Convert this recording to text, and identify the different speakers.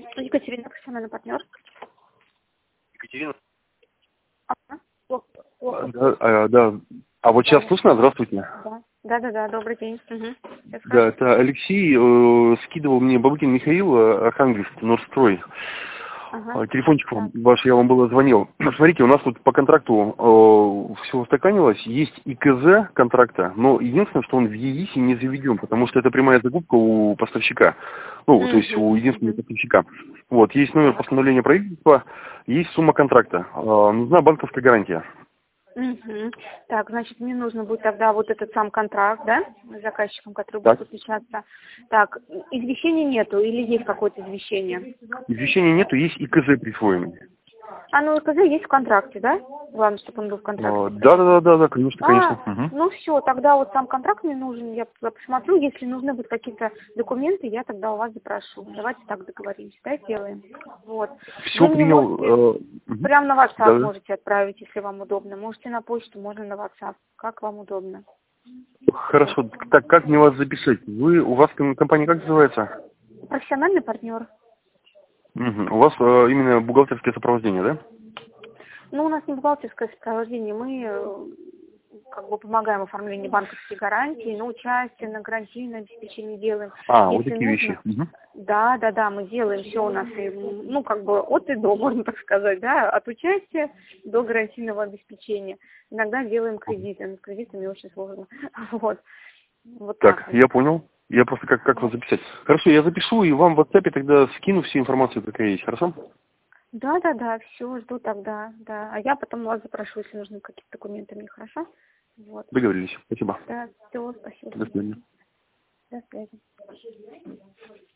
Speaker 1: Екатерина, профессиональный партнер.
Speaker 2: Екатерина?
Speaker 1: Ага. Плохо.
Speaker 2: Да. А вот сейчас слышно? Здравствуйте.
Speaker 1: Да, добрый день. Угу.
Speaker 2: Да, это Алексей скидывал мне Бабыкин Михаил, Архангельск, Норстрой.
Speaker 1: Ага.
Speaker 2: Телефончик ваш, я вам было звонил. Смотрите, у нас тут по контракту все устаканилось, есть ИКЗ контракта, но единственное, что он в ЕИСе не заведен, потому что это прямая закупка у поставщика, то есть у единственного поставщика. Вот, есть номер постановления правительства, есть сумма контракта, нужна банковская гарантия.
Speaker 1: Угу. Так, значит, мне нужно будет тогда вот этот сам контракт, да, с заказчиком, который будет подключаться. Так, извещения нету или есть какое-то извещение?
Speaker 2: Извещения нету, есть ИКЗ присвоенный.
Speaker 1: Ну, ИКЗ есть в контракте, да? Главное, чтобы он был в контракте.
Speaker 2: Да, конечно.
Speaker 1: Ну все, тогда вот сам контракт мне нужен, я посмотрю, если нужны будут какие-то документы, я тогда у вас запрошу. Давайте так договоримся, да, сделаем. Вот.
Speaker 2: Все
Speaker 1: Вы мне
Speaker 2: принял.
Speaker 1: можете, прямо на WhatsApp можете отправить, если вам удобно. Можете на почту, можно на WhatsApp, как вам удобно.
Speaker 2: Хорошо, так как мне вас записать? У вас компания как называется?
Speaker 1: Профессиональный партнер.
Speaker 2: У вас именно бухгалтерское сопровождение, да?
Speaker 1: Ну, у нас не бухгалтерское сопровождение, мы как бы помогаем оформлению банковских гарантий, но участие на гарантийное обеспечение делаем.
Speaker 2: Вот
Speaker 1: Если
Speaker 2: такие
Speaker 1: нужно,
Speaker 2: вещи.
Speaker 1: Да, мы делаем все у нас, как бы от и до, можно так сказать, да, от участия до гарантийного обеспечения. Иногда делаем кредиты, но с кредитами очень сложно. Вот
Speaker 2: Так,
Speaker 1: так.
Speaker 2: я понял. Я просто как вас записать? Хорошо, я запишу и вам в WhatsApp тогда скину всю информацию, какая есть, хорошо?
Speaker 1: Да, все, жду тогда, да. А я потом вас запрошу, если нужны какие-то документы мне, хорошо? Вот.
Speaker 2: Договорились. Спасибо.
Speaker 1: Да, все, спасибо.
Speaker 2: До свидания.
Speaker 1: До связи.